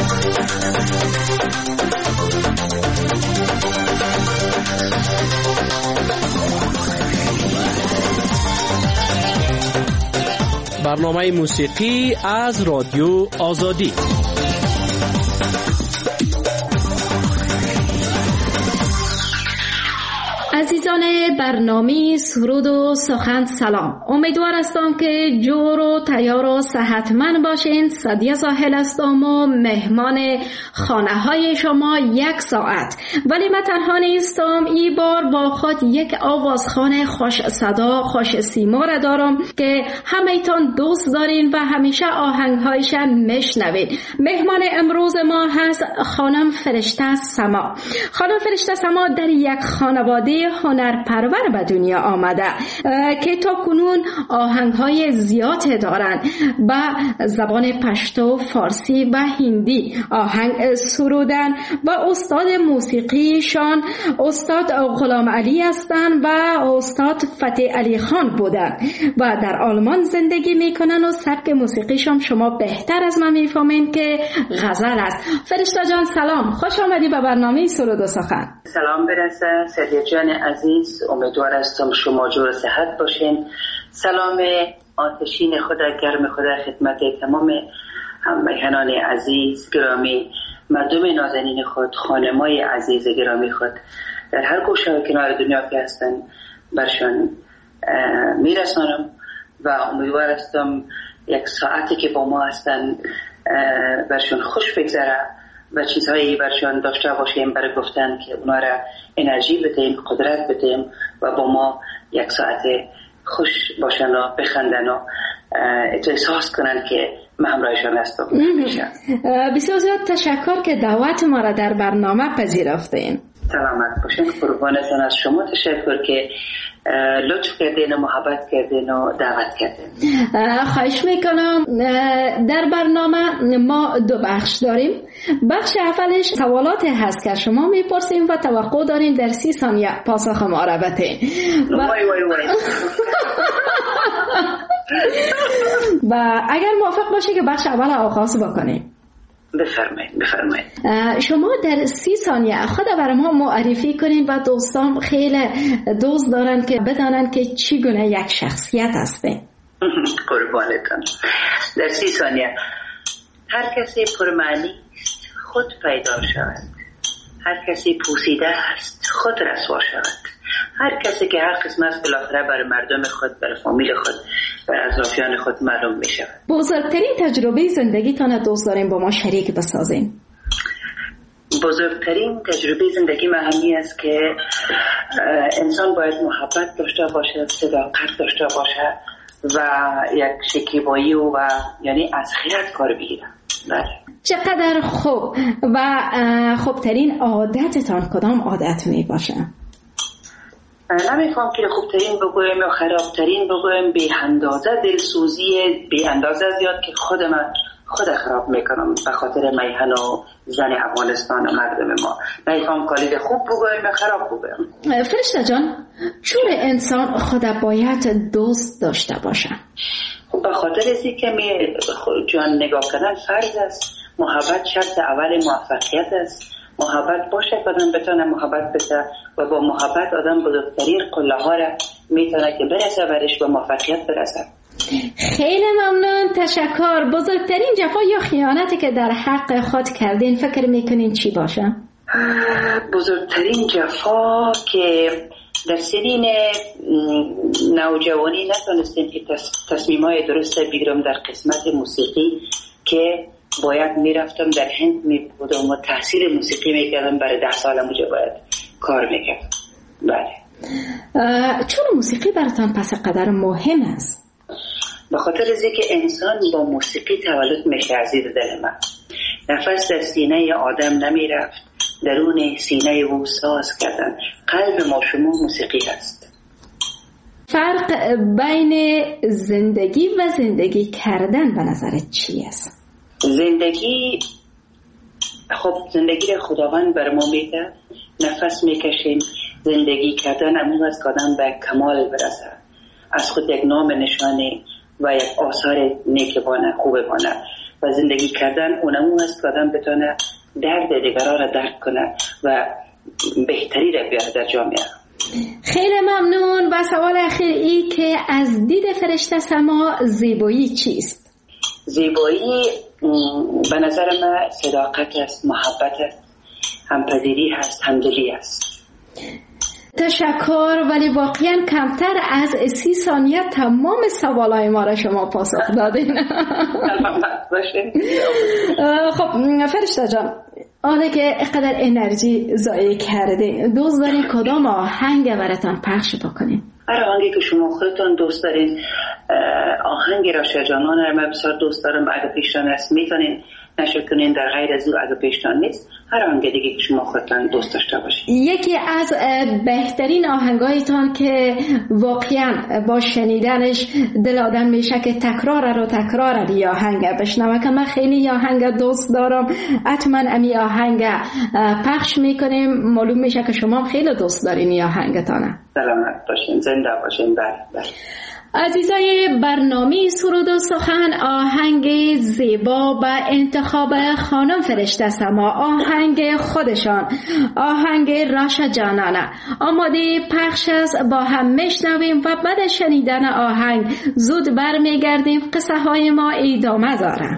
برنامه موسیقی از رادیو آزادی. عزیزان برنامه سرود و سخن سلام. امیدوار هستم که جور و تیار و صحتمند باشین. سعدیه ساحل هستم و مهمان خانه های شما یک ساعت. ولی من تنها نیستم، این بار با خود یک آوازخوان خوش صدا خوش سیما را دارم که همه‌تان دوست دارین و همیشه آهنگهایش میشنوید. مهمان امروز ما هست خانم فرشته سما. خانم فرشته سما در یک خانواده هنرپرور به دنیا آمده که تا کنون آهنگهای زیاد دارند. با زبان پشتو، فارسی و هندی آهنگ سرودن و استاد موسیقیشان استاد غلام علی هستند و استاد فتح علی خان بودند و در آلمان زندگی میکنن و سبک موسیقیشان شما بهتر از من میفهمین که غزل است. فرشته جان سلام، خوش آمدی به برنامه سرود و سخن. سلام برسه سعدیه جان عزیز، امیدوار هستم شما جور صحت باشین. سلام آتشین خدا، گرم خدا خدمت تمام همراهان عزیز گرامی، مردم نازنین خود، خانمای عزیز گرامی خود در هر گوشه و کنار دنیا که هستن برشان میرسانم و امیدوار هستم یک ساعتی که با ما هستن برشان خوش بگذره و چیزهایی برشان داشته باشیم برای گفتن که اونا را انرژی بدیم، قدرت بدیم و با ما یک ساعت خوش باشن و بخندن و احساس کنن که ما همراهشان هستم. بسیار زیاد تشکر که دعوت ما را در برنامه پذیرفتین. سلامت باشین. قربانتون از شما تشکر که لطف کردین و محبت کردین و دعوت کردین. خواهش میکنم. در برنامه ما دو بخش داریم. بخش اولش سوالات هست که شما میپرسیم و توقع داریم در 30 ثانیه پاسخ ما را بدین. وای و اگر موافق باشه که بخش اول آغاز بکنیم. بفرمایید. شما در 30 ثانیه خود برای ما معرفی کنین و دوستان خیلی دوست دارن که بدانن که چی گونه یک شخصیت هسته. قربانتون. در 30 ثانیه هر کسی پرمعنی خود پیدا شود، هر کسی پوسیده است خود رسوا شود، هر کسی که هر قسمت بالاخره برای مردم خود، برای فامیل خود، برای اطرافیان خود معلوم می شود. بزرگترین تجربه زندگیتان دوست داریم با ما شریک بسازین. بزرگترین تجربه زندگی من همین است که انسان باید محبت داشته باشه، صداقت داشته باشه و یک شکیبایی و یعنی از خیرت کار بگیره. بله. چقدر خوب. و خوبترین عادتتان کدام عادت می باشه؟ نمیخوام که خوبترین بگویم یا خرابترین بگویم، به اندازه دلسوزی به اندازه زیاد که خود خراب میکنم به خاطر میهن و زن افغانستان و مردم ما. نمیخوام کالید خوب بگویم یا خراب بگویم. فرشته جان، چون انسان خود باید دوست داشته باشه؟ خب به خاطر ازی که جان نگاه کردن فرض است. محبت شرط اول موفقیت است. محبت باشه که آدم بتونه محبت بده و با محبت آدم بزرگترین قله ها را میتونه که برسه برش به موفقیت برسه. خیلی ممنون، تشکر. بزرگترین جفا یا خیانتی که در حق خود کردین فکر میکنین چی باشه؟ بزرگترین جفا که در سنین نوجوانی نتونستیم که تصمیم‌های درست بگیرم در قسمت موسیقی که باید میرفتم در هند میبودم و تحصیل موسیقی میکردم. برای 10 سال اونجا باید کار میکردم. بله. چون موسیقی براتان پس قدر مهم است؟ به خاطر از اینکه انسان با موسیقی تولد میشه عزیز دل من. نفس در سینه آدم نمیرفت، درون سینه او ساز کردن. قلب ما شما موسیقی هست. فرق بین زندگی و زندگی کردن به نظرت چی است؟ زندگی زندگی خداوند بر ما میده، نفس میکشیم. زندگی کردن امون است که آدم به کمال برسه، از خود یک نام نشانه و یک آثار نیک بانه خوب بانه. و زندگی کردن اونمون هست که آدم بتونه درد دیگران را درک کنه و بهتری را بیاره در جامعه. خیلی ممنون. و سوال اخیر ای که از دید فرشته سما زیبایی چیست؟ زیبایی به نظر من صداقت است، محبت است، همپذیری هست، همدلی است. تشکر. ولی واقعا کمتر از 30 ثانیه تمام سوالای ما را شما پاسخ دادین. خب فرشته جان، آنه که اقدر انرژی ضایع کرده، دوست دارین کدام آهنگ براتون پخش بکنین؟ هر آهنگی که شما خودتون دوست دارین. آهنگ راشد جانان رو من بسیار دوست دارم. اگه پیشتان است میتونین نشر کنین، در غیر از او اگه پیشتان نیست هر آهنگ دیگه که شما خودتون دوست داشته باشین. یکی از بهترین آهنگایتان که واقعا با شنیدنش دل آدم میشه که تکرار یا آهنگ بشنوه، که من خیلی آهنگ دوست دارم، حتما امی آهنگ پخش میکنیم. معلوم میشه که شما خیلی دوست دارین این آهنگتانه. سلامت باشین، زنده باشین. بله. عزیزای برنامه سرود و سخن، آهنگ زیبا و انتخاب خانم فرشته سما، آهنگ خودشان، آهنگ راشد جانانه آماده پخش است. با هم میشنویم و بعد شنیدن آهنگ زود برمیگردیم. قصه های ما ادامه داره.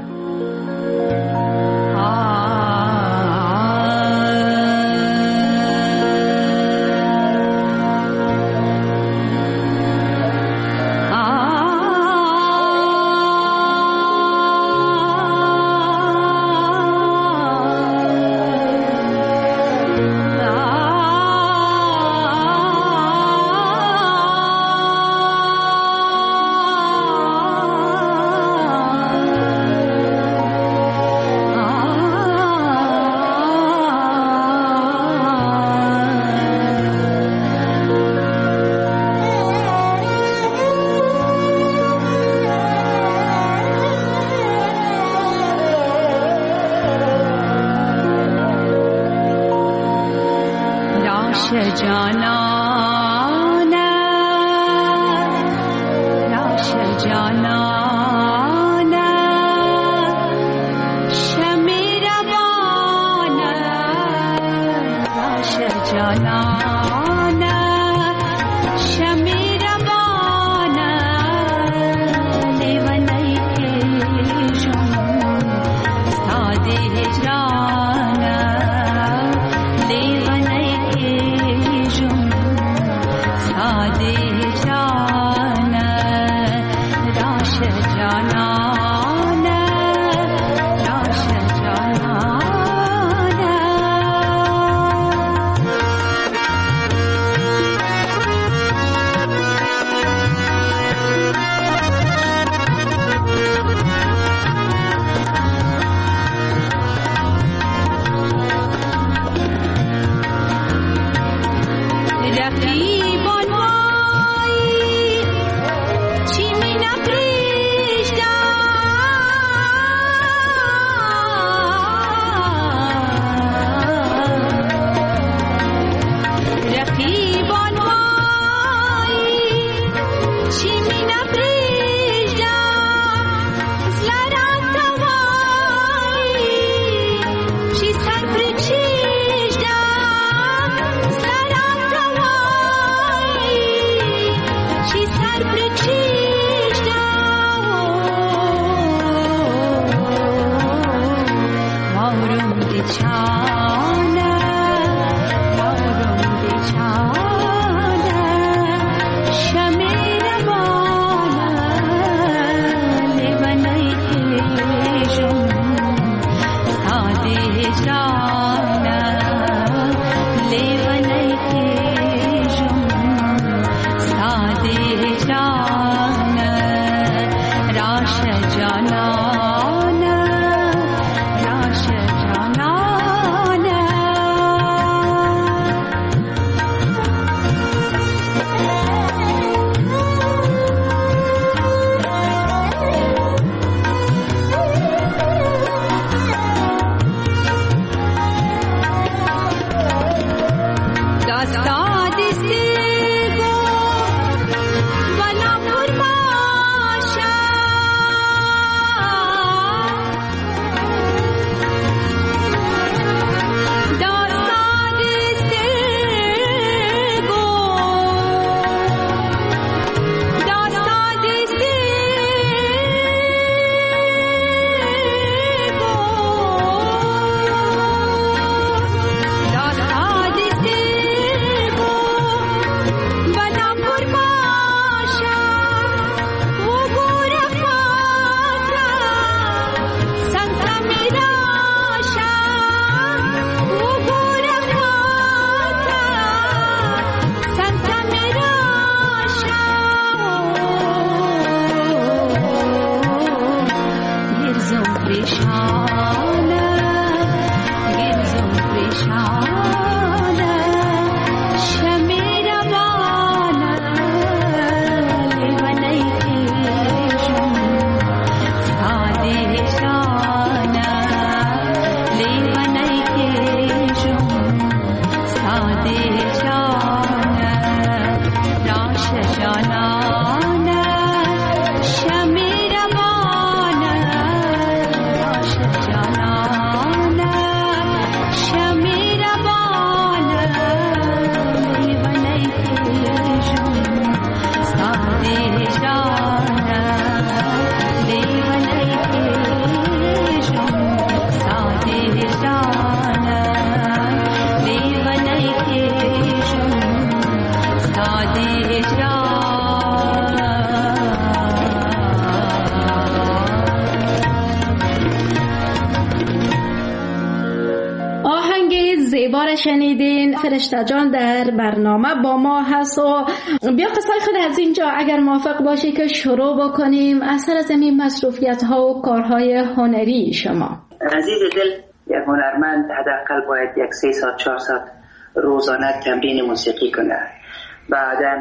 زیبا را شنیدین. فرشته جان در برنامه با ما هست و بیا قصه خود از اینجا اگر موافق باشی که شروع بکنیم از سر زمین مصروفیت ها و کارهای هنری شما. عزیز دل، یک هنرمند حداقل باید 3 ساعت 4 ساعت روزانه تمرین موسیقی کنه. بعداً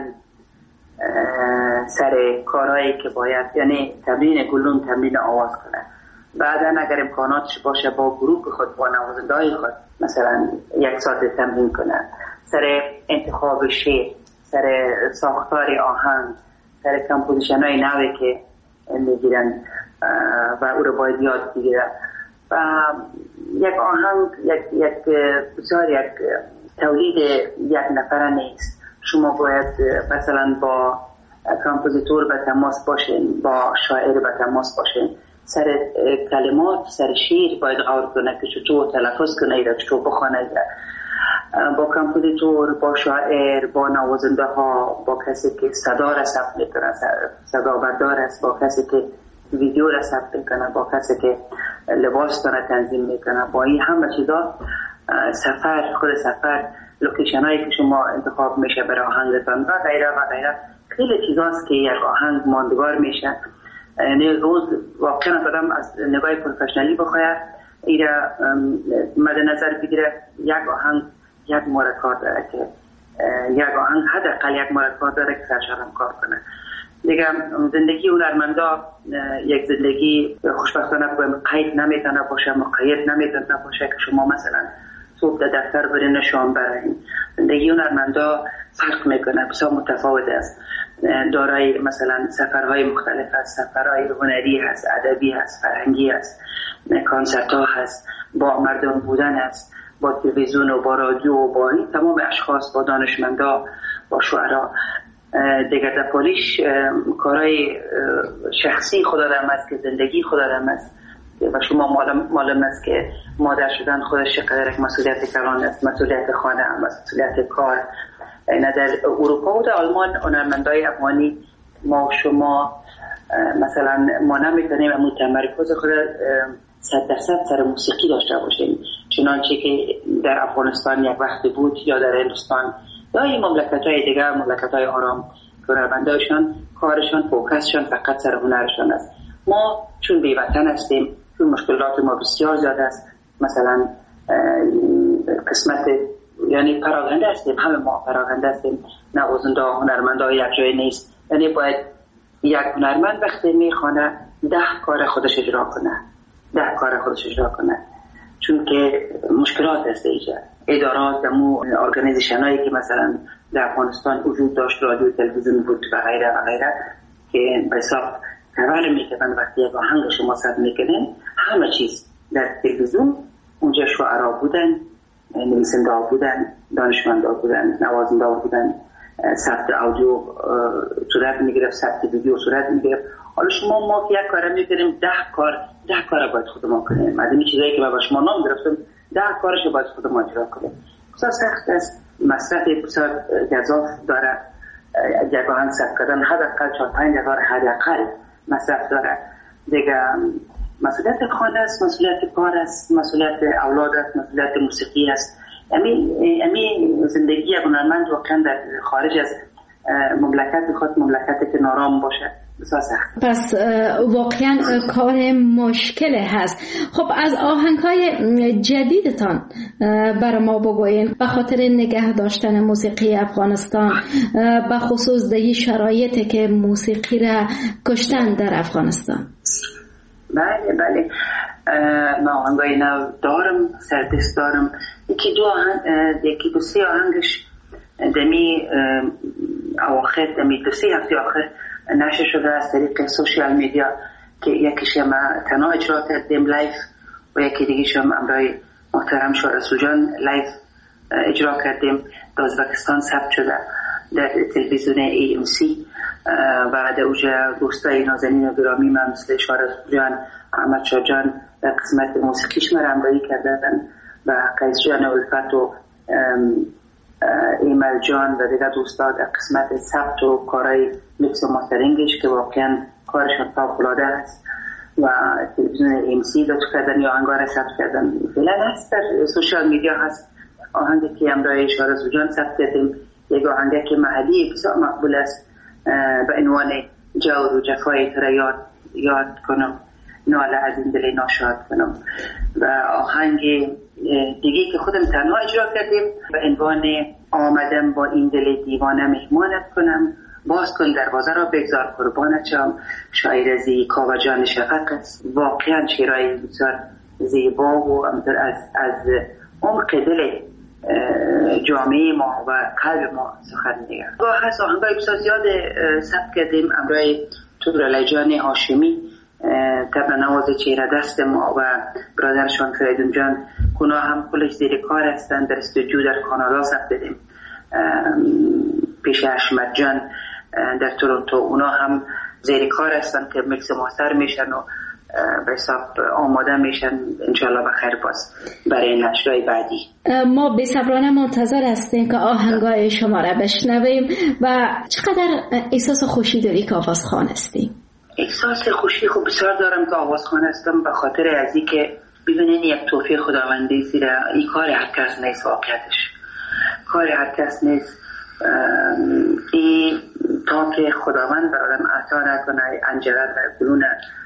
سر کارهایی که باید، یعنی تمرین گلون، تمرین آواز کنه. بعداً اگر امکاناتش باشه با گروه خود، با نوازنده‌های خود مثلا 1 ساعت تمرین کنه. سر انتخاب شعر، سر ساختار آهنگ، سر کمپوزیشن های نوی که میگیرن و او رو باید یاد بگیره. و یک آهنگ بسیار یک تولید یک نفره نیست. شما باید مثلا با کمپوزیتور به تماس باشین، با شاعر به تماس باشین، سر کلمات، سر شعر باید غور کنه که چطور تلفظ کنه ایره، چطور بخونه. با کمپوزیتور، با شاعر، با نوازنده ها، با کسی که صدا را ثبت میکنه، صدا بردار است، با کسی که ویدیو را ثبت میکنه، با کسی که لباس را تنظیم میکنه. با این همه چیزا خود سفر، لوکیشن هایی که شما انتخاب میشه برای آهنگتان و غیره و غیره، خیلی چیزاست که یک آهنگ ماندگار میشه. یعنی روز واقعا آدم از نگاه پروفشنالی بخواه ایره مد نظر بگیره. یک آهنگ 1 ماه کار داره که یک آهنگ حداقل 1 ماه کار داره که سرشارم کار کنه. دیگه زندگی هنرمندا یک زندگی خوشبختانه قید نمیتونه باشه، مقید نمیتونه باشه که شما مثلا صبح در دفتر برین شام برین. زندگی هنرمندا فرق میکنه، بسیار متفاوت است. دارای مثلا سفرهای مختلف است، سفرهای هنری هست، ادبی هست، فرهنگی هست، کنسرت ها هست، با مردم بودن است، با تلویزیون و با رادیو و با این تمام اشخاص، با دانشمندا، با شعرا. دیگر در پولیش کارهای شخصی خدا رحم است که زندگی خدا رحم است و شما معلوم است که مادر شدن خودش چقدر یک مسئولیت کلان است، مسئولیت خانه، مسئولیت کار. در اروپا و در آلمان هنرمندای افغانی ما و شما مثلا ما نمیتونیم امون تمرکز خود 100% سر موسیقی داشته باشیم، چنانچه که در افغانستان یک وقتی بود یا در هندوستان یا این مملکت‌های دیگر، مملکت‌های آرام، هنرمندایشان کارشان، فوکسشان فقط سر هنرشان است. ما چون بی‌وطن هستیم، چون مشکلات ما بسیار زیاد است، مثلا قسمت یعنی پراکنده هستیم، همه ما پراکنده هستیم، نوازنده هنرمنده یک جای نیست. یعنی باید یک هنرمند وقتی میخوانه 10 کار خودش اجرا کنه، چون که مشکلات هست اینجا. ادارات دمو ارگانیزیشن هایی که مثلا در افغانستان وجود داشت، رادیو، تلویزیون بود و غیره و غیره، که به حساب کار میکنن. وقتی یک آهنگ شما ثبت میکنین، همه چیز در تلویزیون اونجا شعرا بودن، نویسنده ها بودن، دانشمنده ها بودن، نوازنده ها بودن، ثبت آدیو صورت میگرفت، ثبت ویدیو صورت میگرفت. حالا ما یک کار میکنیم، 10 کار باید خودمون کنیم. از این چیزایی که با شما نام گرفتم 10 کارش باید خودمون اجرا کنیم. بسیار سخت است، مصرف بسیار گزاف داره. یک آهنگ ثبت کردن حداقل 4-5 هزار حداقل مصرف داره. دیگه مسئولیت خانه است، مسئولیت کار است، مسئولیت اولاد است، مسئولیت موسیقی است. امی زندگی یک هنرمند واقعا در خارج از مملکت خود، مملکتی که نارام باشه، بسیار سخت. پس واقعا کار مشکل هست. خب از آهنگ‌های جدیدتان برای ما بگوین، به خاطر نگه داشتن موسیقی افغانستان، به خصوص در شرایطی که موسیقی را کشتن در افغانستان. بله ما آهنگای نو دارم، سردست دارم. یکی دو سه آهنگش دمی اواخر، دمی 2-3 هفته آخر نشر شده از طریق سوشیال میدیا که یکیش ما تنها اجرا کردیم لایف و یکی دیگه هم امرای محترم شاه رسول جان لایف اجرا کردیم. در ازبکستان ثبت شده در تلویزیون AMC و در اوجه دوستای نازنین و گرامی من مثل شاه رسول جان، احمد شاه جان در قسمت موسیقیش من همراهی کردن و قیس جان الفت و ایمل جان و دیگر دوستا در قسمت ثبت و کارهای میکس و ماسترینگش که واقعا کارشون فوق‌العاده است و تلویزیون AMC لطف کردن یا انگار ثبت کردن. فعلا هست در سوشال میدیا هست آهنگی که امرای اشاره زوجان ثبت کردیم یک آهنگی که محلی بسیار مقبول است به عنوان جور و جفای تو را یاد کنم، ناله از این دل ناشاد کنم. و آهنگ دیگه که خودم تنها اجرا کردیم به عنوان آمدم با این دل دیوانه مهمانت کنم، باز کن دروازه را بگذار قربانت شم. شاعر از کاوه جان شفق است. واقعا شعرهای بسیار زیبا و از عمق دل جامعه ما و قلب ما سخن میگه. گاه هست آهنگای بسیار زیاد ثبت کردیم امرای تودرعلی جان هاشمی، طبع نواز چهره دست ما و برادرشان فریدون جان اونا هم کلش زیر کار هستن، در استودیو در کانادا ثبت کردیم. پیش احمد جان در تورنتو اونا هم زیر کار هستن که میکس ماستر میشن و به حساب آماده میشن انشالله بخیر باز برای نشرهای بعدی. ما بی‌صبرانه منتظر هستیم که آهنگای شما را بشنویم. و چقدر احساس خوشی داری که آوازخوان هستی؟ احساس خوشی خوب بسیار دارم که آوازخوان هستم، به خاطر ازی که ببینین یک توفیق خداوندی زیره. این کار هر کس نیست، واقعیتش کار هر کس نیست. این تا که خداوند برادم عطا نکنه انجره و گلون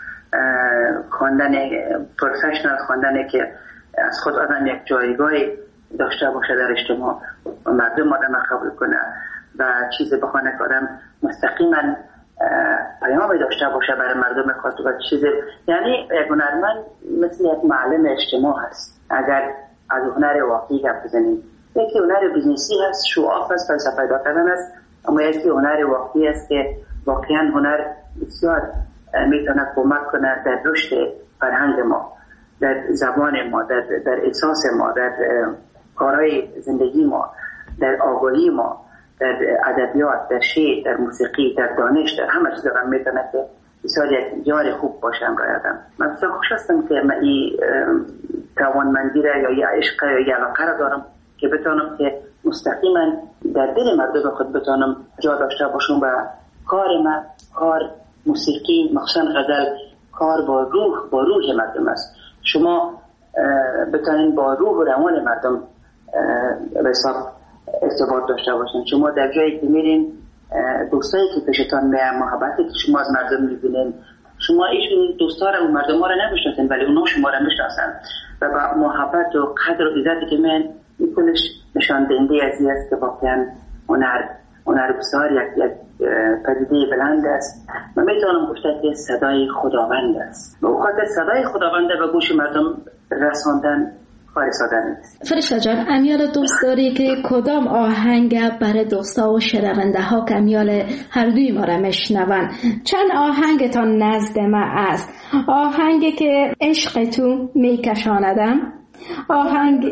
خواندن پروفشنال خواندن که از خود آدم یک جایگاهی داشته باشه در اجتماع و مردم آدم قبول کنه و چیزی بخونه که آدم مستقیما پیامی داشته باشه برای مردم خود و چیزی، یعنی یک هنرمند مثل یک معلم اجتماع هست. اگر از هنر واقعی گپ بزنیم، یکی هنر بیزنسی هست، شو آف هست، فلسفه پیدا کردن است، اما یکی هنر واقعی است که واقعا هنر بسیار میتونه کمک کنه در رشد فرهنگ ما، در زبان ما، در احساس ما، در کارهای زندگی ما، در آگاهی ما، در ادبیات، در شعر، در موسیقی، در دانش، در همه چیز هم میتونه که بسیار یک یار خوب باشم رایدم. من بسیار خوش هستم که من این توانمندی را یا عشق یا یه علاقه را دارم که بتانم که مستقیما در دل مردم خود بتانم جا داشته باشم و کار من، کار موسیقی مخصوصا غزل، کار با روح مردم است. شما بتانین با روح و روان مردم به حساب ارتباط داشته باشین. شما در جایی که میرین دوستایی که پیشتان میان، محبتی که شما از مردم میبینین، شما ایشون دوستا رو و مردم ها رو نمیشناسین ولی اونا شما رو میشناسن و با محبت و قدر و عزتی که من میکنش نشان دهنده از این است که واقعا هنر بسیار یک پدیده بلند است. من میتونم گفته که صدای خداوند است و خاطر صدای خداوند به گوش مردم رساندن کار ساده نیست. فرشته جان، امیال دوست داری که کدام آهنگ برای دوستا و شنونده ها که امیال هر دوی ما را میشنون، چند آهنگتان نزد ما است؟ آهنگی که عشق تو میکشاندم، آهنگ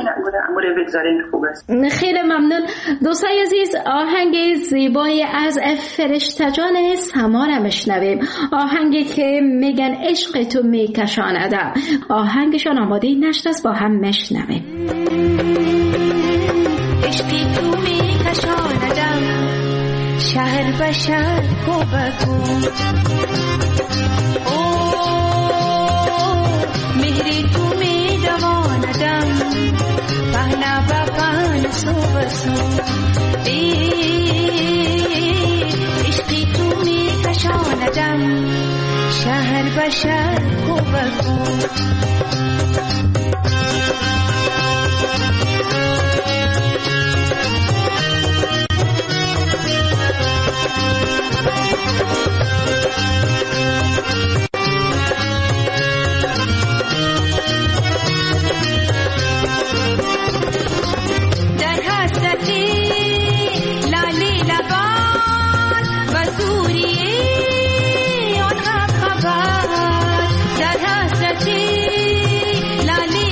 خیلی ممنون دوستای عزیز. آهنگ زیبایی از فرشته جان سما را میشنویم، آهنگی که میگن عشق تو میکشاندم. آهنگشان آماده نشد است، با هم میشنویم. عشقی تو میکشاندم شهر به شهر کوبکو، مهری تو میدواندم پهنا با پهن سو بسو، عشقی تو میکشاندم شهر به شهر کوبکو. لالی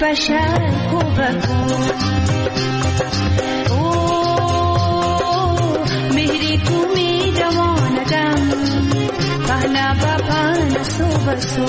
بشر کو بکن مهری تو می دواندم پهنا با پهنا سو بسو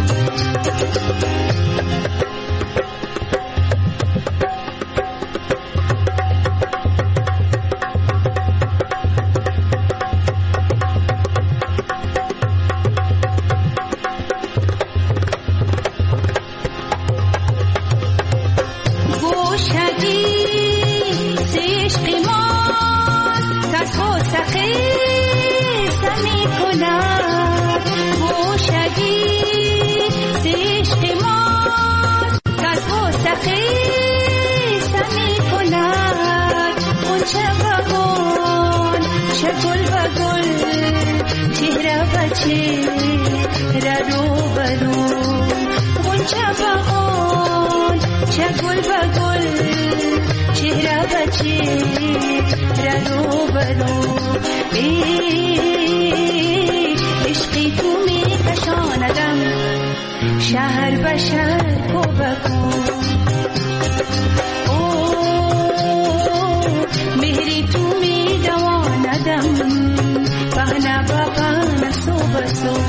شهر بشر کو بکن مهری تو می دواندم پهنا با پهنا سو بسو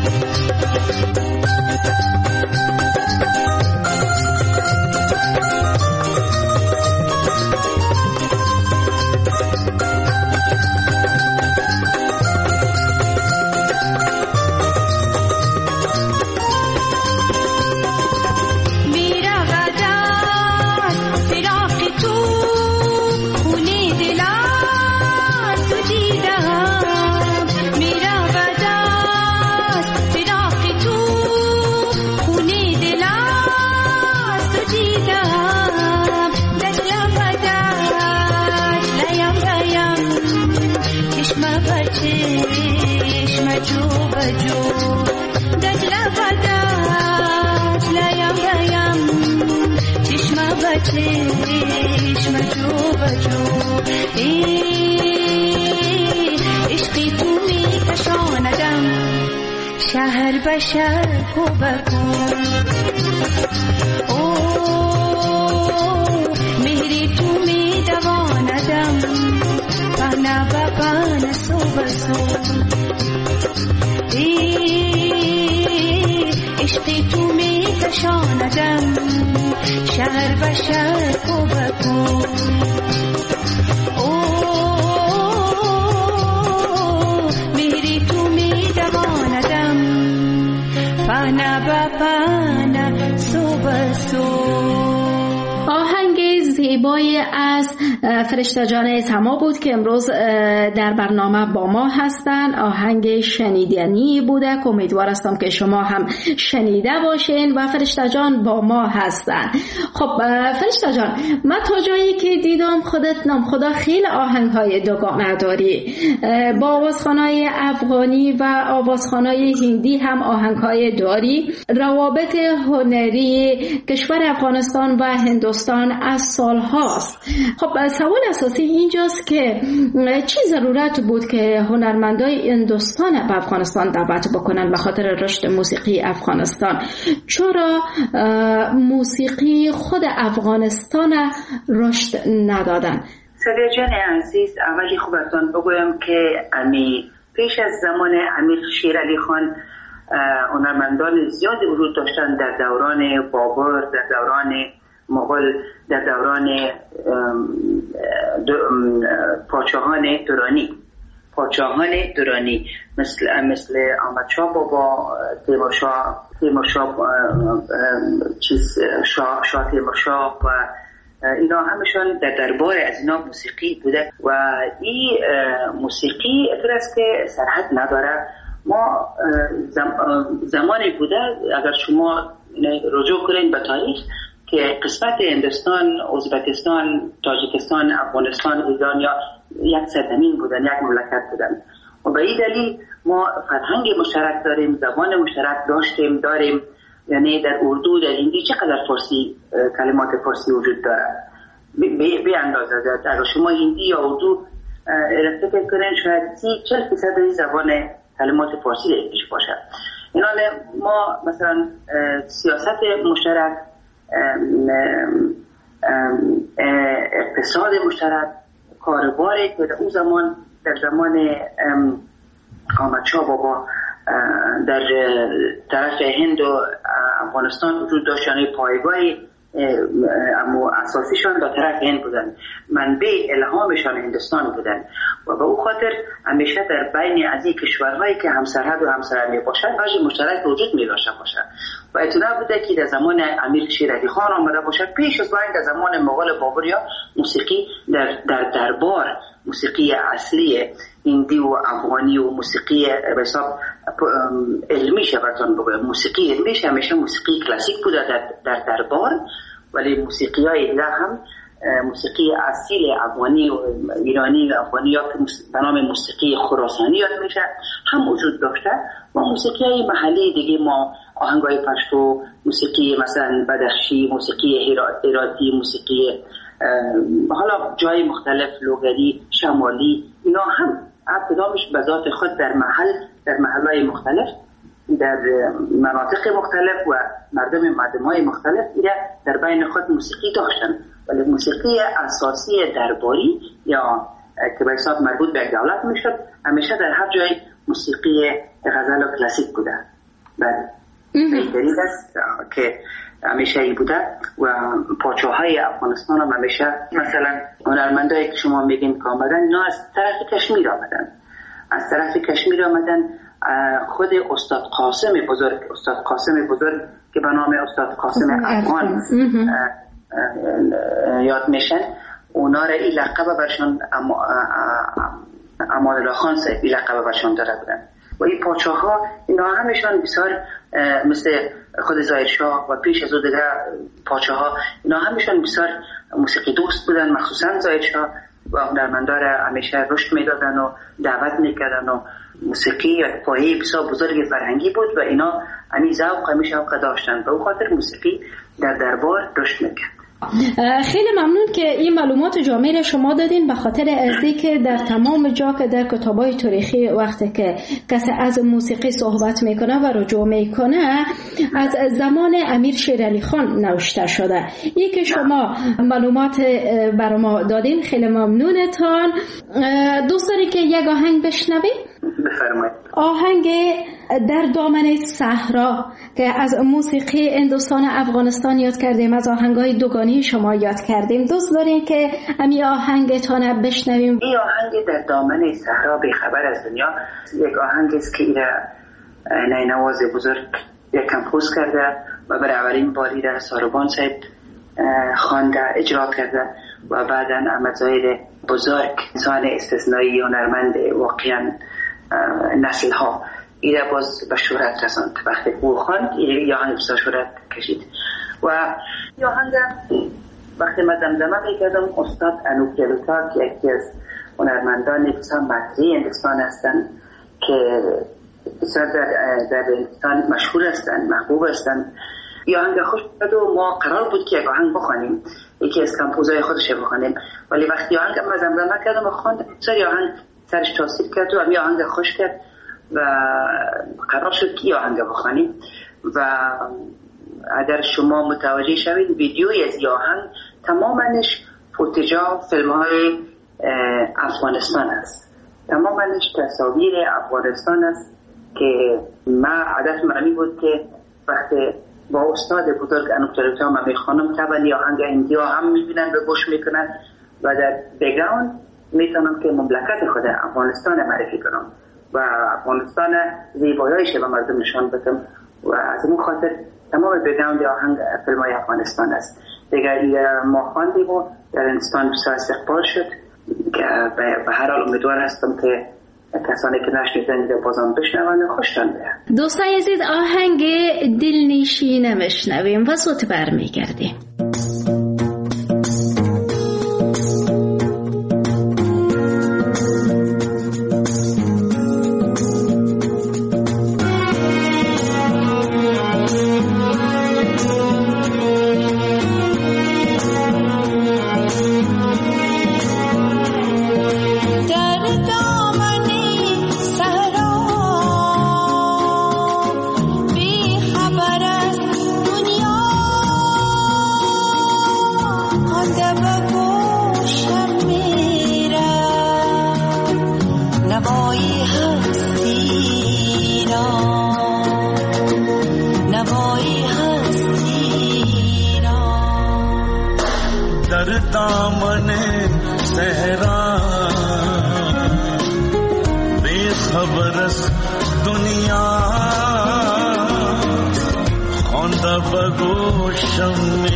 شهر بشر کو بکن مهری تو می دواندم پهنا با پهنا سو بسو عشقی تو می کشاندم شهر بشر کو بکن مهری تو می دواندم پهنا با پهنا سو بسو. آهنگ زیبایی از فرشته جان تما بود که امروز در برنامه با ما هستن. آهنگ شنیدنی بوده که امیدوار هستم که شما هم شنیده باشین و فرشته جان با ما هستن. خب فرشته جان، من تا جایی که دیدم خودت نام خدا خیلی آهنگ‌های دوگانه داری، با آوازخوان‌های افغانی و آوازخوان‌های هندی هم آهنگ‌های داری. روابط هنری کشور افغانستان و هندوستان از سال هاست. خب سوال اساسی اینجاست که چی ضرورت بود که هنرمندای هندوستان به افغانستان دعوت بکنن به خاطر رشد موسیقی افغانستان؟ چرا موسیقی خود افغانستان رشد ندادن؟ سادیا جان عزیز، اولی خوبتان بگویم که پیش از زمان امیر شیر علی خان هنرمندان زیادی ورود داشتن در دوران بابر، در دوران مغول، در دوران پادشاهان درانی مثل احمد شاه بابا، شاه تیمورشاه و اینا همشون در دربار از اینا موسیقی بوده و این موسیقی اگر است که سرحد نداره. ما زمانی بوده اگر شما رجوع کنین به تاریخ که قسمت هندوستان، ازبکستان، تاجیکستان، افغانستان، ایران یا یک سرزمین بودن، یک مملکت بودن و به این دلیل ما فرهنگ مشترک داریم، زبان مشترک داریم. یعنی در اردو، در هندی چقدر فارسی کلمات فارسی وجود داره به اندازه. اگر شما هندی یا اردو فکر کنین شاید 30-40% زبان کلمات فارسی درش باشه. این حال ما مثلا سیاست مشترک، اقتصاد مشترک، کاروباری که در اون زمان در زمان احمد شاه بابا در طرف هند و افغانستان وجود داشت، یعنی پایگاهی اما اساسیشان در طرف هند بودن، منبع الهامشان هندستان بودن و به او خاطر همیشه در بین از این کشورهایی که همسرحد و همسرمی باشد وجه مشترک وجود می داشته باشد و اطلاع بوده که در زمان امیر شیر علی خان آمده باشد. پیش از این در زمان مغول بابریا موسیقی در دربار، موسیقی اصلی هندی و افغانی و موسیقی به حساب علمی شبرتان بگویم، موسیقی علمیش همیشه موسیقی کلاسیک بوده در دربار، ولی موسیقی های دیگر هم موسیقی اصیل افغانی و ایرانی و افغانی یا به نام موسیقی خراسانی یاد میشه هم وجود داشته و موسیقی های محلی دیگه ما آهنگای پشتو، موسیقی مثلا بدخشی، موسیقی هراتی، موسیقی حالا جای مختلف لوگری، شمالی، اینا هم ابتدامش به ذات خود در محلهای مختلف در مناطق مختلف و مردمای مختلف در بین خود موسیقی داشتن، ولی موسیقی اساسی درباری یا که به حساب مربوط به دولت میشد همیشه در هر جای موسیقی غزل و کلاسیک بوده. بله بهترین است که همیشه ای بوده و پاچاهای افغانستان هم همیشه مثلا هنرمندایی که شما میگین که آمدن اینا از طرف کشمیر آمدن خود استاد قاسم بزرگ که به نام استاد قاسم افغان یاد میشن، اونا را این لقب برشان امان الله خان صاحب این لقب برشان داده بودن و این پاچاها اینا همشان بسیار مثل خود ظاهر شاه و پیش از او دیگر پاچاها اینا همشان بسیار موسیقی دوست بودن، مخصوصا ظاهر شاه و هنرمندا را همیشه رشد میدادن و دعوت میکردن و موسیقی یا پایه بسیار بزرگ فرهنگی بود و اینا همین ذوق همیشه داشتن، به اون خاطر موسیقی در دربار رشد میکرد. خیلی ممنون که این معلومات جامع شما دادین، به خاطر ازی که در تمام جا که در کتابای تاریخی وقتی که کسی از موسیقی صحبت میکنه و رجوع میکنه از زمان امیر شیر علی خان نوشته شده. این که شما معلومات برای ما دادین خیلی ممنونتان. دوست داری که یک آهنگ بشنویم؟ بفرمایید. آهنگ در دامنه صحرا که از موسیقی هندوستان افغانستان یاد کردیم، از آهنگای دوگانی شما یاد کردیم. دوست دارین که همین آهنگتان بشنویم؟ این آهنگ در دامنه صحرا بی خبر از دنیا یک آهنگ است که نینواز بزرگ یک کمپوز کرده و برای اولین باری در ساربان صاحب خوانده اجرا کرده و بعدا احمد ظاهر بزرگ انسان استثنایی هنرمند واقعا نسل ها ایره باز به شهرت رساند. وقتی او خواند این آهنگ بسیار شهرت کشید و این آهنگ وقتی من دمدمه میکردم استاد انوپ جلوتا که یکی از هنرمندان بسیار مطرح هندوستان هستند که بسیار در هندوستان مشهور هستند، محبوب هستند، این آهنگ خوش بود و ما قرار بود که یک آهنگ بخوانیم، یکی از کمپوزهای خودش بخوانیم، ولی وقتی آهنگ من دمدمه کردم و خواندم بسیار آهنگ سرش تاثیر کرد و همین آهنگ خوش کرد و قرار شد که آهنگ بخوانیم و اگر شما متوجه شوید ویدیوی از آهنگ تمامش فوتجا فیلم‌های افغانستان است، تمامش تصاویر افغانستان است که من عادت من بود که وقتی با استاد بزرگ انوپ جلوتا من میخوانم طبعا آهنگ هندی ها هم میبینن به گوش میکنن و در بگراند میتونم که مملکت خود افغانستان معرفی کنم و افغانستان زیباییش به مردم نشان بدم و از این خاطر تمام بگراند آهنگ فیلم‌های افغانستان است. دیگر ما خواندیم و در هندوستان بسیار استقبال شد که به هر حال امیدوار هستم که کسانی که نشنیدن بازم بشنون خوشتان بیاد. دوستان عزیز آهنگ دلنشینه بشنویم و زود برمیگردیم. دنیا خوانده به گوشم میرفت نوایی هستی را، نوایی هستی را. در دامن صحرا بے خبر از دنیا خوانده به گوشم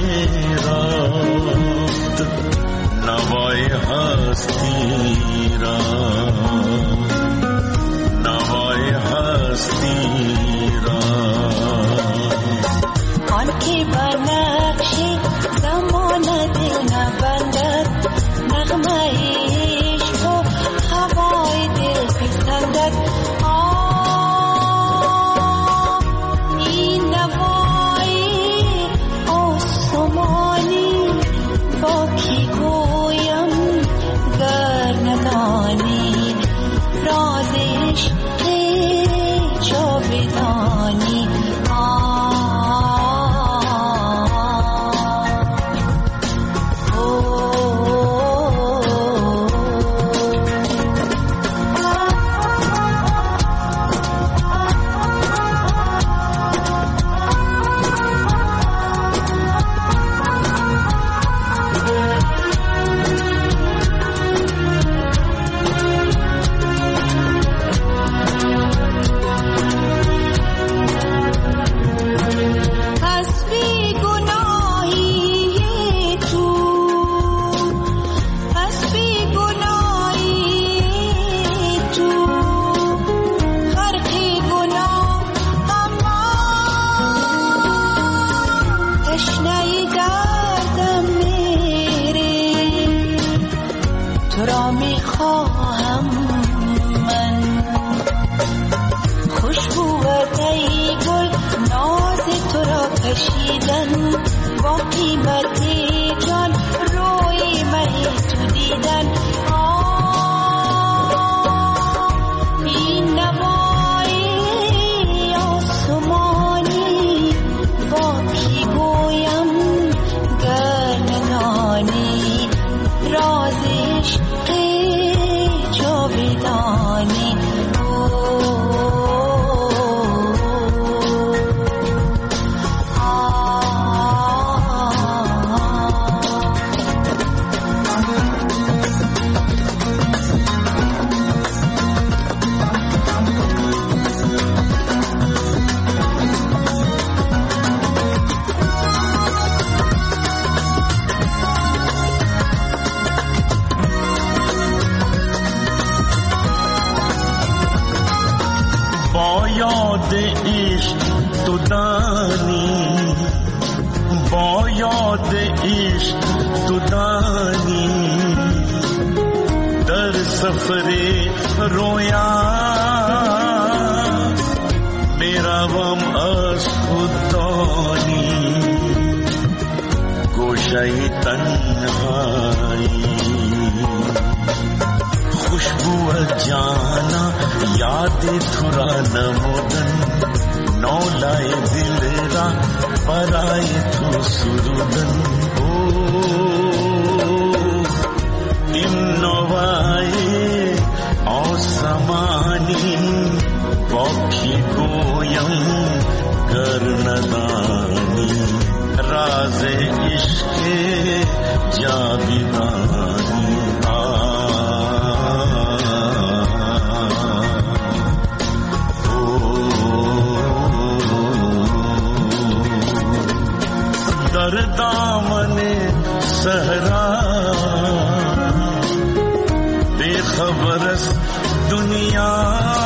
میرفت نوای هستی را، نوای هستی را. آن که بر نقش زمان دل نبندد نغمه عشق و هوای دل پسندد. این نوای آسمانی با کی گویم گر ندانی راز عشق جاودانی. با قیمت جان روی مه تو دیدن. این نوای آسمانی با کی گویم گر ندانی راز عشق جاودانی. با یاد عشق تو دانی، با یاد عشق تو دانی در سفر رویا میروم از خود دانی گوشه تنهایی. خوشبو جانا یاد تو را نمودن نولای دل را برای تو سرودن. این نوای آسمانی با کی گویم گر ندانی راز عشق جاودانی. در دامن صحرا بے خبر از دنیا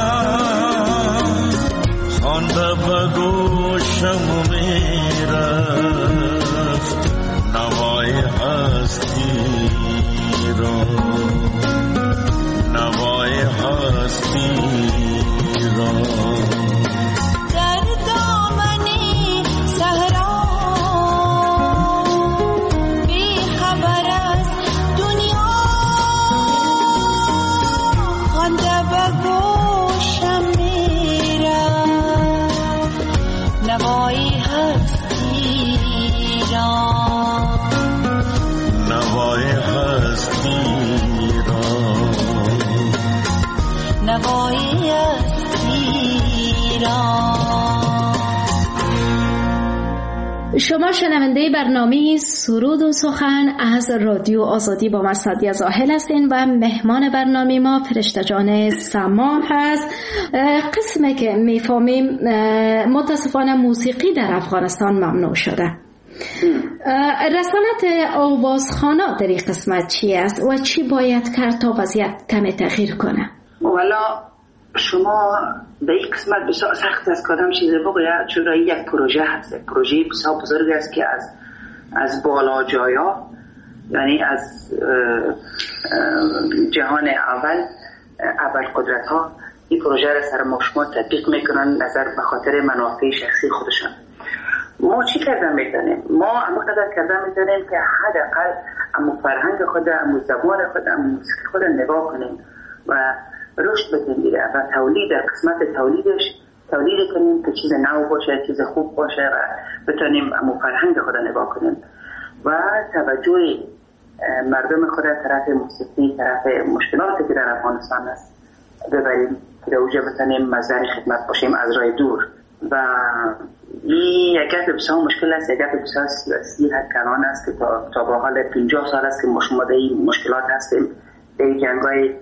خوانده به گوشم میرفت نوای هستی را، نوای هستی را. شما شنونده برنامه سرود و سخن از رادیو آزادی با من سعدیه زاهل هستین و مهمان برنامه ما فرشته جان سما هست. قسمی که میفهمیم متاسفانه موسیقی در افغانستان ممنوع شده. رسالت آوازخوانا در این قسمت چی است و چی باید کرد تا وضعیت کمی تغییر کنه؟ والا شما به این قسمت بسیار سخت است که آدم چیزی بگوید، چون یک پروژه هست، پروژه بسیار بزرگ است که از بالا جایا، یعنی از جهان اول قدرت ها این پروژه را سر ما شما تطبیق میکنن نظر به خاطر منافع شخصی خودشان. ما چی کردن میتونیم؟ ما اما قدر کردن میتونیم که حداقل اما فرهنگ خود، اما زبان خود، اما موسیقی خود نگاه کنیم و رشد بدیم و تولید، در قسمت تولیدش تولید کنیم که چیز نو باشه، چیز خوب باشه و بتونیم اما فرهنگ خود نگاه کنیم و توجه مردم خود طرف موسیقی، طرف مشکلاتی که در افغانستان است ببریم که در اوجه بتونیم مظهر خدمت باشیم از راه دور. و این یک گپ بسیار مشکل است، یک گپ بسیار سیاسی کلان است که تا به حال 50 سال است که ما در این مشکلات هستیم. در جنگ‌های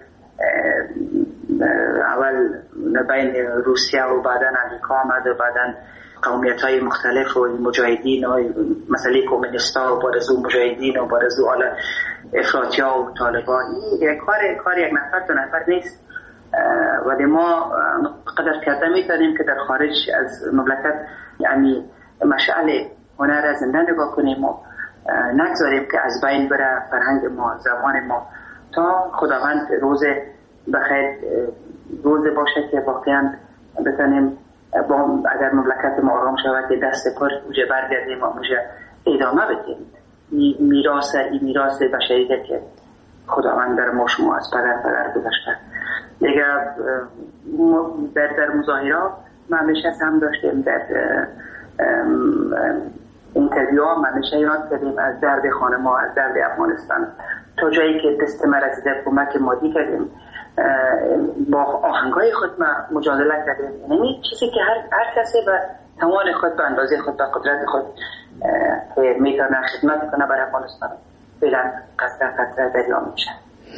اول بین روسیه و بعداً امریکا آمد و بعداً قومیت‌های مختلف و مجاهدین و مسئله کمونیستا و بارزو مجاهدین و بارزو افراطی‌ها و طالبان. این کار یک نفر دو نفر نیست، ولی ما قدر کرده میتونیم که در خارج از مملکت یعنی مشعل هنر را زنده نگاه کنیم و نگذاریم که از بین بره فرهنگ ما، زبان ما، تا خداوند روز بخیر روز باشه که واقعا بتونیم اگر مملکت ما آرام شود که دست پر اوجه برگردیم و اوجه ادامه بدیم میراث بشریت که خداوند در ما شما از پدر گذاشته. دیگه در مظاهرات ما همیشه هم داشتیم، در اینترویوها ما همیشه یاد کردیم از درد خانما، از درد افغانستان، تا جایی که دست ما رسیده کمک مادی کردیم، با آهنگای خود ما مجادله کردیم. یعنی چیزی که هر کسی به توان خود، به اندازه خود، به قدرت خود که میتونه خدمت کنه برای افغانستان فعلا قطره دریا میشه.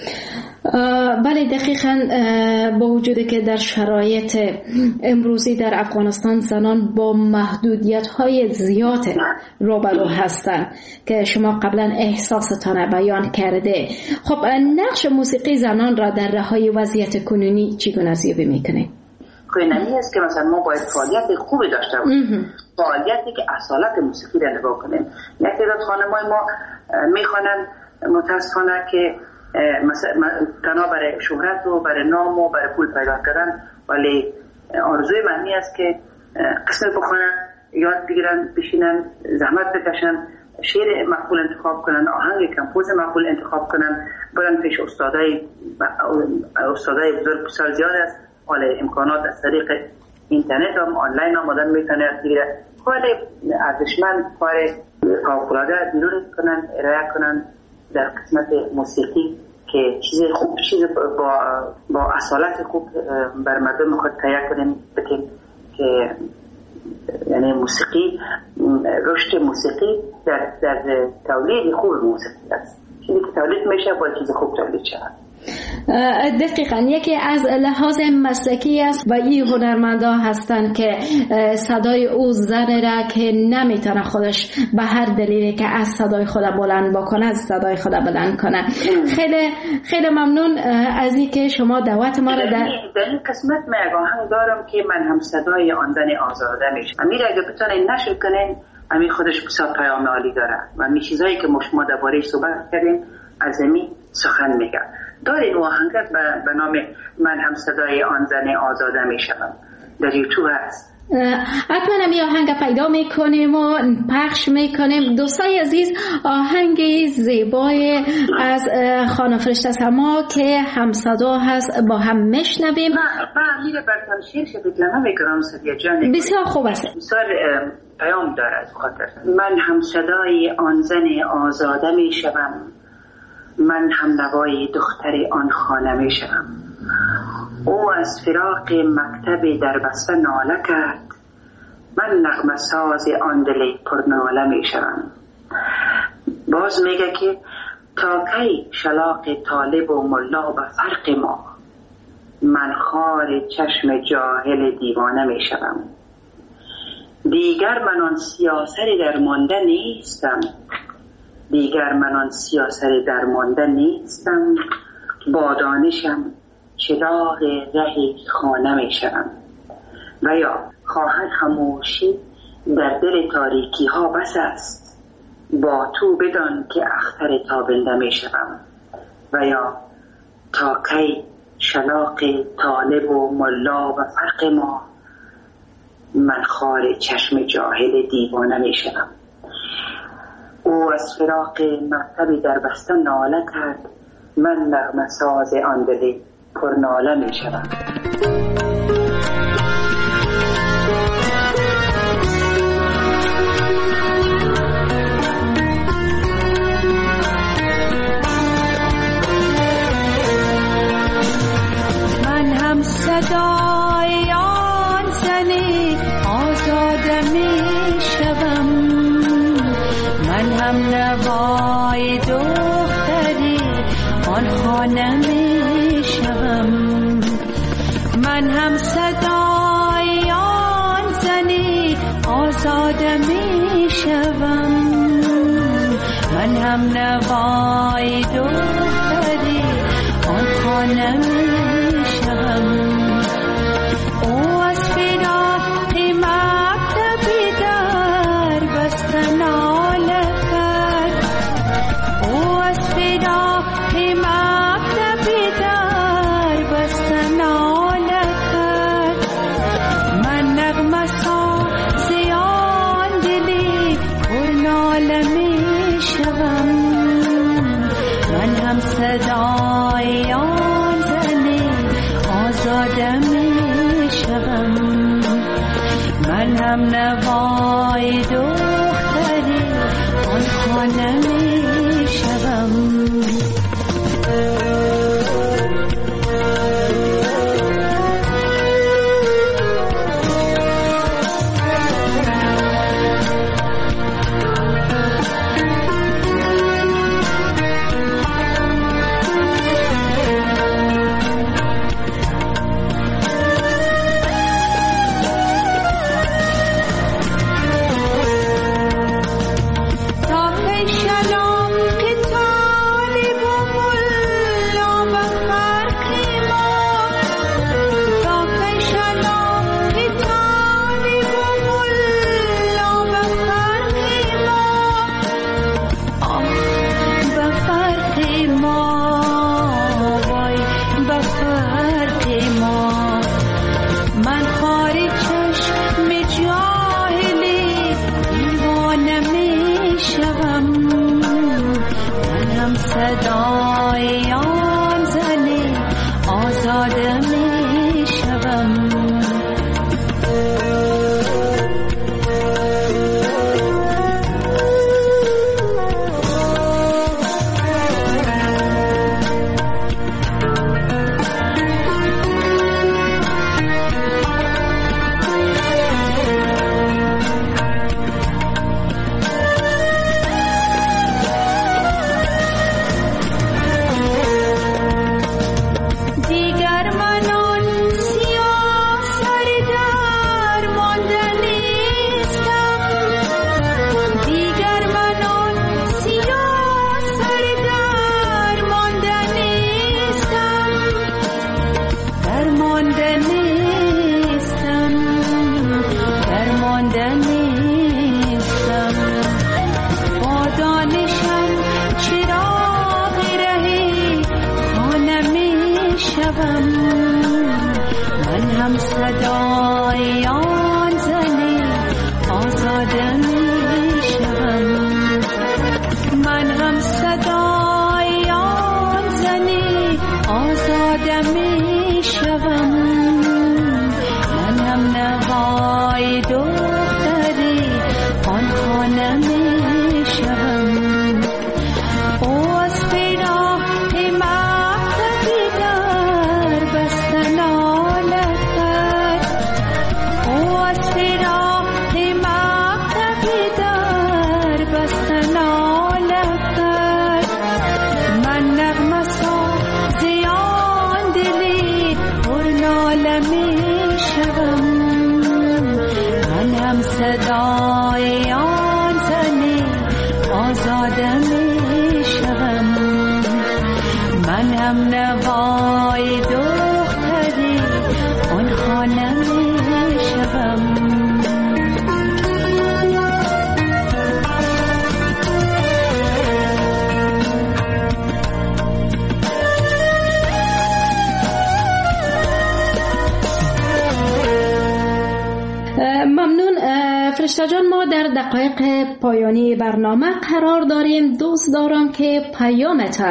بله دقیقاً، با وجودی که در شرایط امروزی در افغانستان زنان با محدودیت‌های زیاد روبرو هستند که شما قبلا احساستان بیان کرده. خب نقش موسیقی زنان را در رهایی وضعیت کنونی چگونه ارزیابی می‌کنید؟ کنونی است که مثلا ما باید فعالیت خوبی داشته باشیم، فعالیتی که اصالت موسیقی را نگاه کنیم. یک تعداد خانم‌های ما می‌خوانند متأسفانه که مثلا تنها برای شهرت و برای نام و برای پول پیدا کردن، ولی آرزوی من است که قسم بخونن، یاد بگیرن، بشینن، زحمت بکشن، شعر مقبول انتخاب کنن، آهنگ کمپوز مقبول انتخاب کنن، برن پیش استادای بزرگ بسیار زیاد است. حالا امکانات از طریق اینترنت هم آنلاین هم آدم میتونه یاد بگیره. ولی ارزشمند کار فوق‌العاده بیرون کنن، ارائه کنن در قسمت موسیقی که چیز خوب، چیز با اصالت خوب بر مردم خود تهیه کنیم که یعنی موسیقی، رشد موسیقی در تولید خوب موسیقی است. چیزی که تولید میشه باید چیز خوب تولید شود. دقیقاً یکی از لحاظ مسلکی است و این هنرمندا هستند که صدای او زنه را که نمیتونه خودش به هر دلیلی که از صدای خود بلند بکنه از صدای خود بلند کنه. خیلی خیلی ممنون از این که شما دعوت ما را در این قسمت من دارم که من هم صدای آن زن آزاده میشم. امیر اگه بتونه نشر کنین، امیر خودش بسیار پیام عالی داره و می چیزایی که ما شما درباره‌اش صحبت کردیم از می سخن میگه. دارین آهنگت به نام من هم صدای آن زن آزاده میشم، در یوتیوب هست. حتما می آهنگ پیدا میکنیم و پخش میکنیم. دوستای عزیز، آهنگ زیبای از خانم فرشته سما که هم صدا هست با هم میشنویم. من میره برتان شیر شدیدلمه میکنم سدیه جان. بسیار خوب است. بسیار پیام داره از خاطر من هم صدای آن زن آزاده میشم، من هم نوای دختر آن خانه میشم. او از فراق مکتب در بسته ناله کرد، من نغمه ساز آن دل پرناله می شوم. باز میگه که تا کی شلاق طالب و ملا به فرق ما، من خار چشم جاهل دیوانه می شوم. دیگر من آن سیاسر درمانده نیستم، دیگر من آن سیاسر درمانده نیستم. با دانشم چراغ ره خانه می شوم. و یا خواهد خاموشی در دل تاریکی ها بس است، با تو بدان که اختر تابنده می شوم. و یا تا کی شلاق طالب و ملا و فرق ما، من خار چشم جاهل دیوانه می شوم. او از فراق مکتبی در بسته ناله کرد، من نغمه ساز آن دل پرناله می شوم. من هم صدای آن زنی آزاده می شوم، من هم نوای دختری آن خانه می شوم. من هم صدای آن زنی آزاده می شوم، من هم نوای دختری آن خانه می شوم. او از فراق مکتبی در بسته ناله کرد، او از فراق مکتبی در بسته ناله کرد. من نغمه ساز آن دلی پرناله می شوم، من هم صدای آن زنی آزاده می شوم، من هم نوای دختری آن خانه می شوم. صدای آن زنی آزاده می شوم. من هم صدای آن زنی آزاده می شوم. من هم صدای آن زنی آزاده می شوم. من هم نوای دختری آن خانه می شوم. او از فراق مکتبی در بسته ناله کرد. من هم نوای دختری آن خانم شبم. ممنون فرشته جان. ما در دقایق پایانی برنامه قرار داریم. دوست دارم که پیامت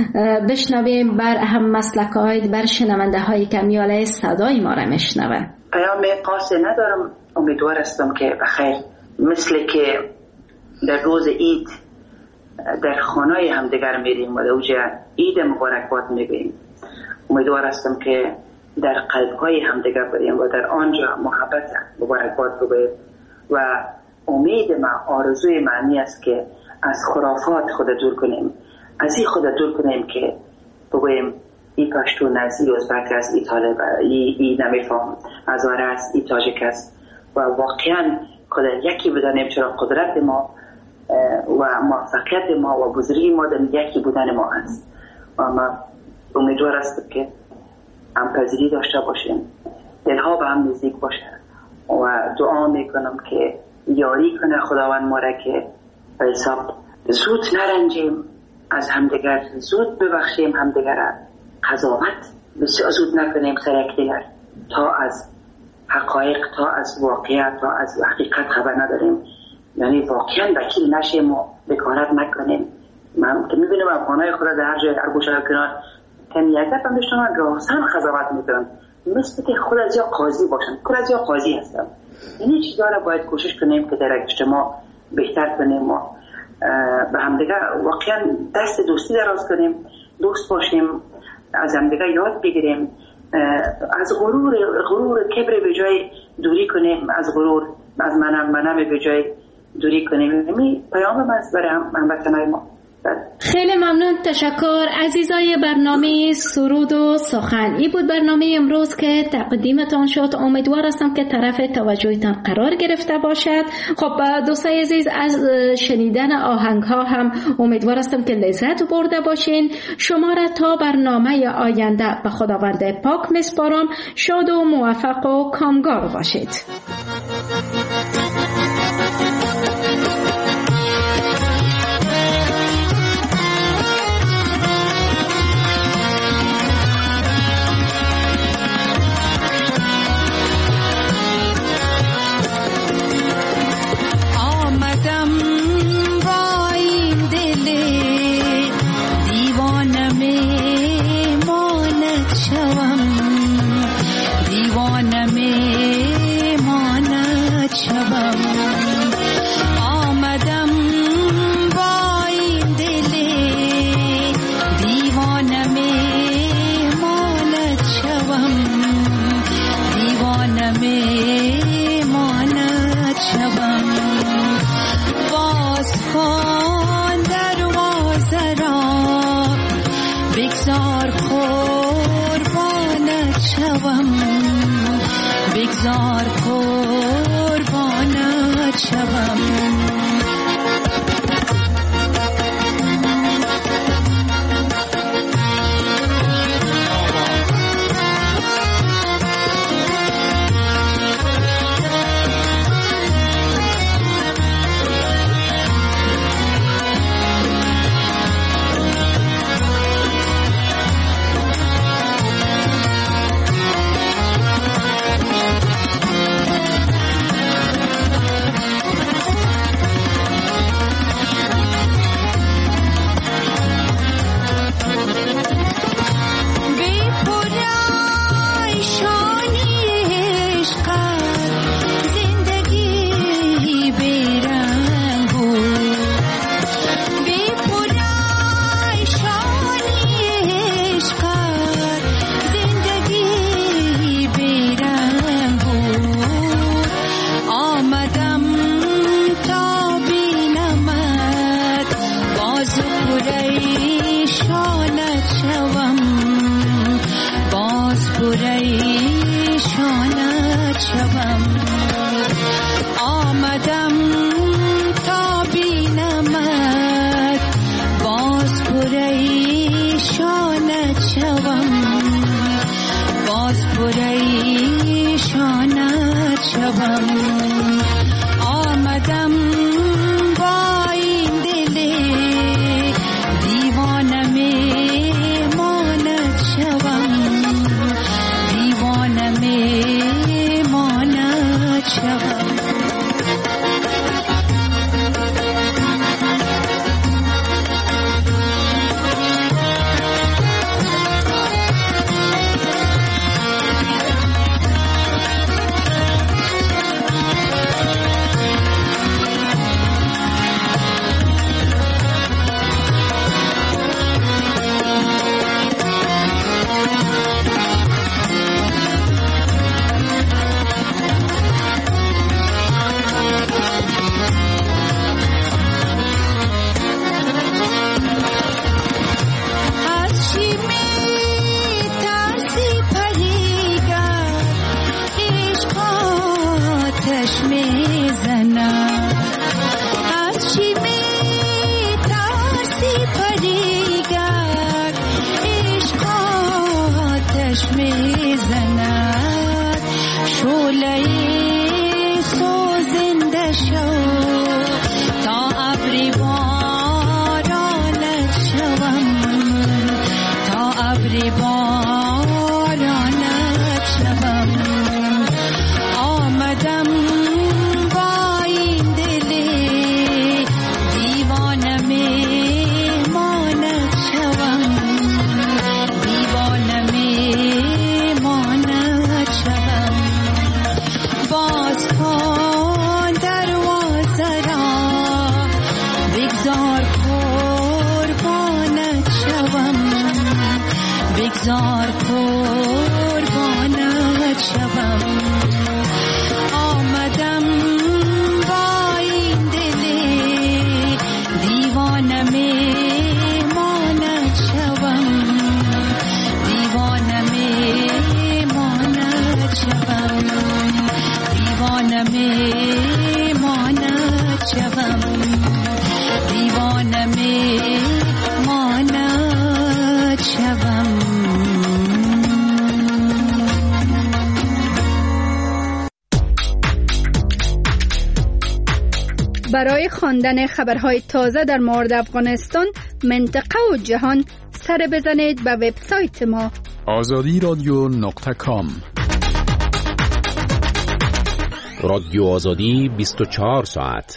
بشنویم بر هم مسلک‌های بر شنونده هایی که میاله صدای ما را میشنوه. پیام قاصر ندارم. امیدوار هستم که بخیر مثل که در روز عید در خانه همدیگر میریم و اوجه عید مبارکباد میگیم. امیدوار هستم که در قلب‌های همدیگر بریم و در آنجا محبت مبارکباد بگوییم و امید ما، آرزوی معنی است که از خرافات خود دور کنیم، از این خود دور کنیم که بگوییم ای پشتون است، ای ازبک است، ای طالب، ای نمیفهم، هزاره است، ای تاجیک است و واقعا خود یکی بدانیم، چرا قدرت ما و موفقیت ما و بزرگی ما در یکی بودن ما است. و ما امیدوار است که همپذیری داشته باشیم، دلها به هم نزدیک باشه و دعا میکنم که یاری کنه خداوند ما را که به حساب زود نرنجیم از همدیگر، زود ببخشیم همدیگر، قضاوت بسیار زود نکنیم سر یکدیگر تا از حقایق، تا از واقعیت، تا از حقیقت خبر نداریم، یعنی واقعا وکیل نشیم و بکارت نکنیم. من که میبینم افغانای خود در هر جای هر گوشه کنار کمیت هم بشتم راسن قضاوت میکنم، مثل که خود از یا قاضی باشن، خود از یا قاضی هستم. این چیزا را باید کوشش کنیم که در اجتماع بهتر کنیم و به همدیگر واقعا دست دوستی دراز کنیم، دوست باشیم، از همدیگر یاد بگیریم، از غرور کبر به جای دوری کنیم، از غرور از منم به جای دوری کنیم. این پیام من است برای هموطنان ما. خیلی ممنون، تشکر. عزیزای برنامه سرود و سخن، این بود برنامه امروز که تقدیمتان شد. امیدوار هستم که طرف توجهتان قرار گرفته باشد. خب دوستای عزیز، از شنیدن آهنگ ها هم امیدوار هستم که لذت برده باشین. شما را تا برنامه آینده به خداوند پاک میسپارم. شاد و موفق و کامگار باشید. بگذار قربانت شوم. پریشانت شوم، باز پریشانت شوم. آمدم با این دل دیوانه میماند شوم، دیوانه میماند شوم. بگذار قربانت شوم. آمدم با این دل دیوانه میماند شوم، دیوانه میماند شوم، دیوانه میماند شوم، دیوانه میماند شوم. برای خواندن خبرهای تازه در مورد افغانستان، منطقه و جهان سر بزنید به وبسایت ما azadiradio.com. رادیو آزادی 24 ساعت.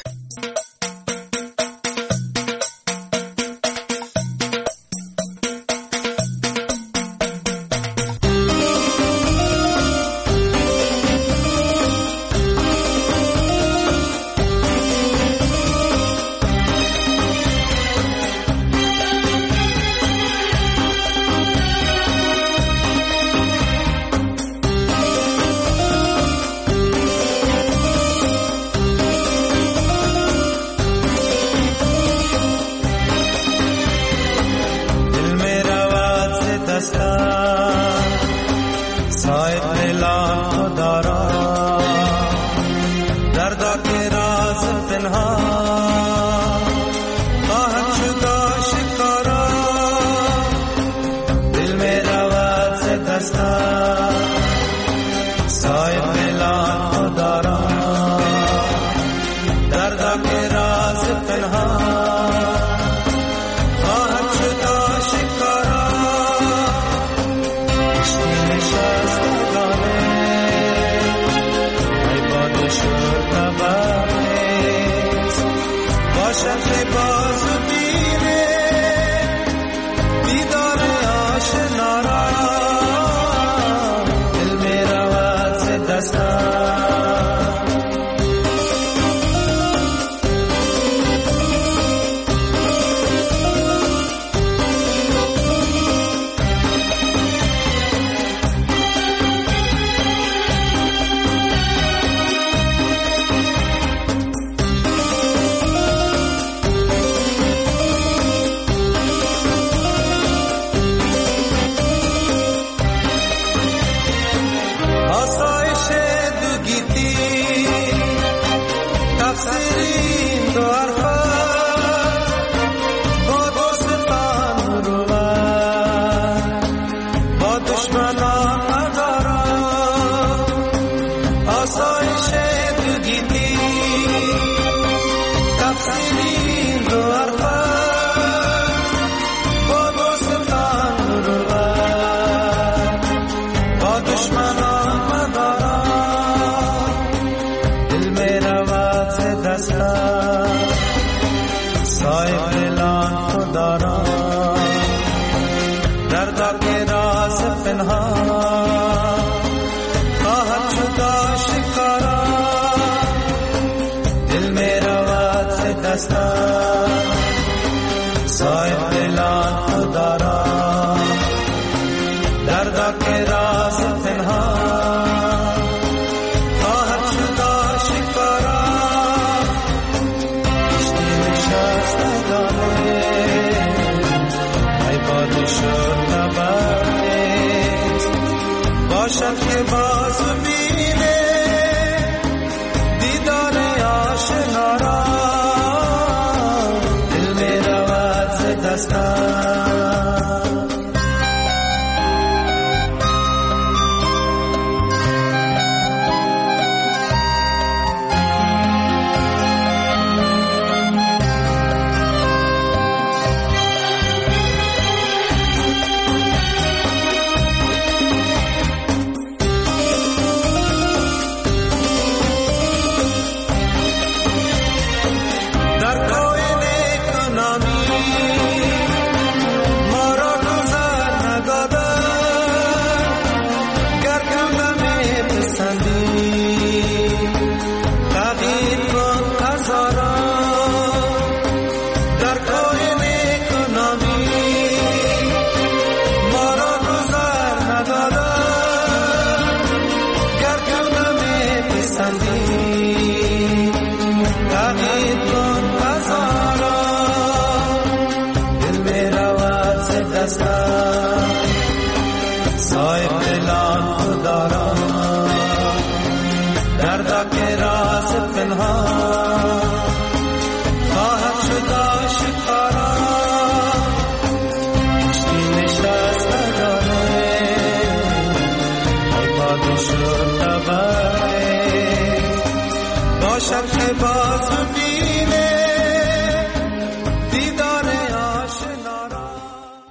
پنهان خواهد شد آشکارا دل می رود ز دستم صاحب دلان خدا را دردا که راز پنهان خواهد شد آشکارا کشتی نشستگانه ای باد شد نبرد باشد که باز بینه دیدار آشنا را دل می رود ز دستم صاحب دلان خدا را دردا که راز پنهان